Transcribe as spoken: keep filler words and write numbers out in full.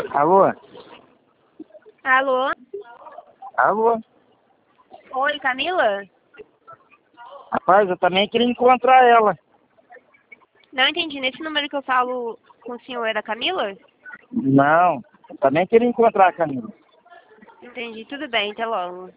Alô? Alô? Alô? Oi, Camila? Rapaz, eu também queria encontrar ela. Não entendi. Nesse número que eu falo com o senhor é da Camila? Não, eu também queria encontrar a Camila. Entendi. Tudo bem, até logo.